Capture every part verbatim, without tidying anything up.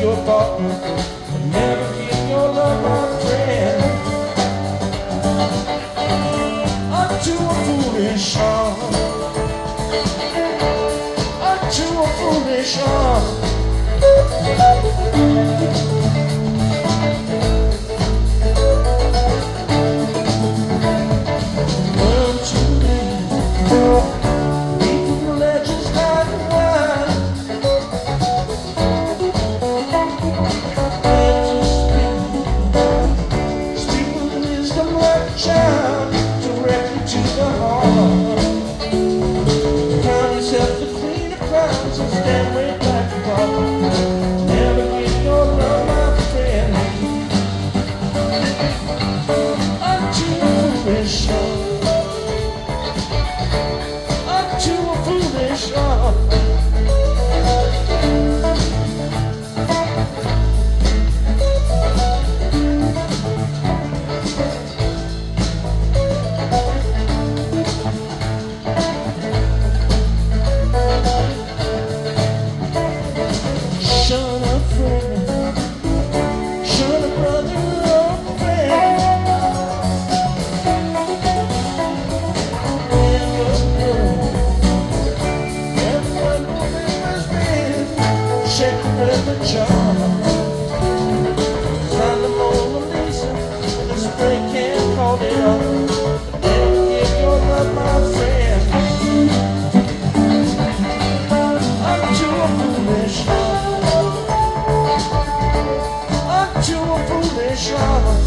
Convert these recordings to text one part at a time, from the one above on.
a thought. Never give your love, my friend, unto a foolish heart, unto a foolish heart. Child, directly to the heart. Crown yourself the queen of crowns and stand way back apart. Never get your love, my friend, unto a foolish heart, unto a foolish heart. Find the Mona Lisa with a spray can, called it off. Never give your love, my friend, unto a foolish heart, unto a foolish heart.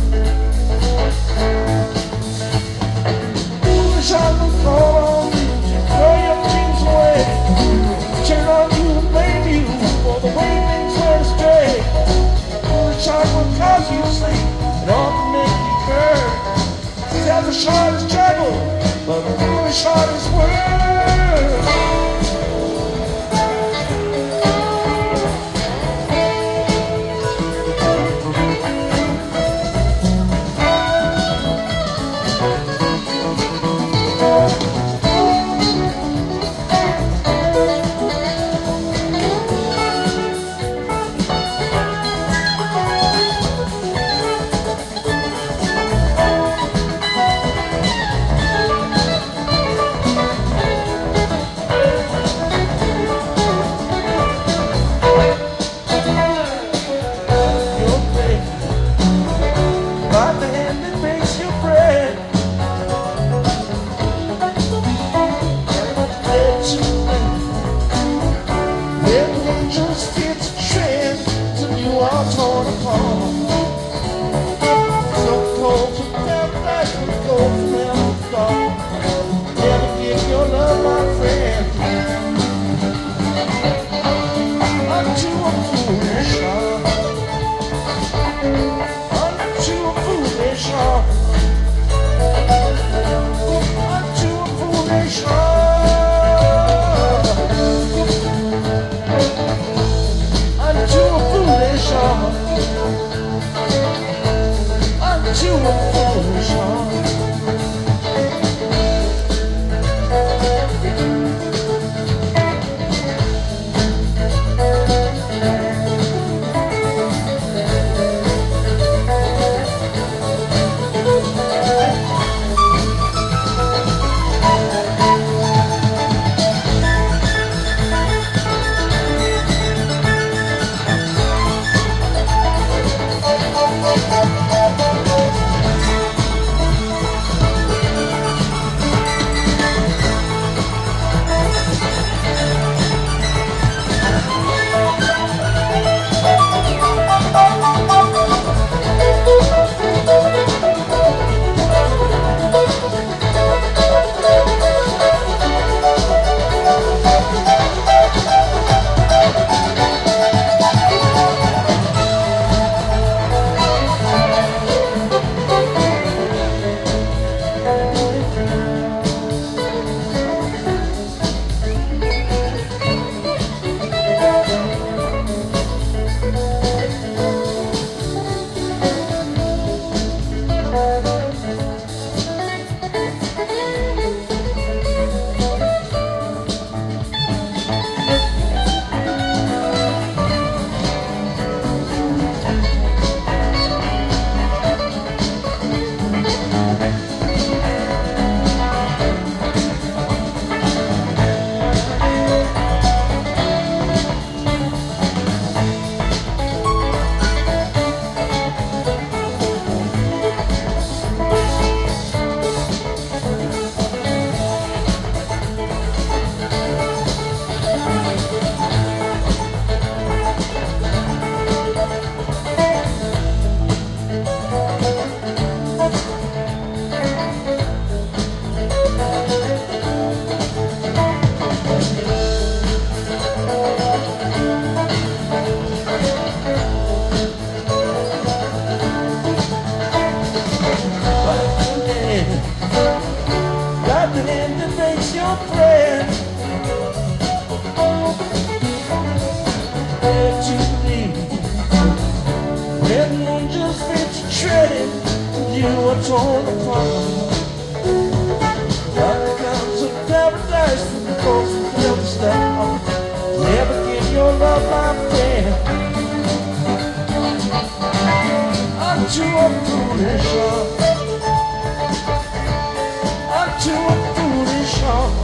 Foolish heart will call on you, throw your dreams away, turn on you and blame you for the way things went astray. Foolish heart will cause you sleep and often make you curve. Selfish heart is trouble, but a foolish heart is worth. Angels fit to trend till you are torn apart. Some cold from paradise will go from hell to dark. Never give your love, my friend, unto a foolish heart, unto a foolish heart, unto a foolish heart. Unto a foolish heart, unto a foolish heart. torn apart. But there comes a paradise for the folks who never stop. Never give your love, my friend. Unto a foolish heart. Unto a foolish heart.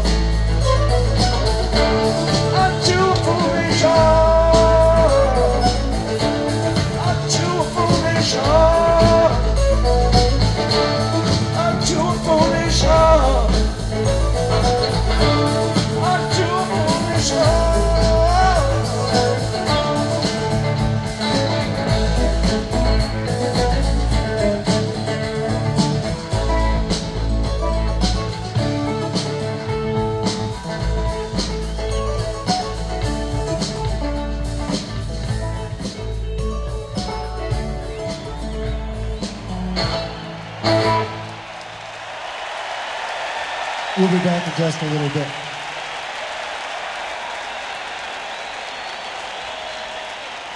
Unto a foolish heart. Unto a foolish heart. Unto a foolish heart. Unto a foolish heart. We'll be back in just a little bit.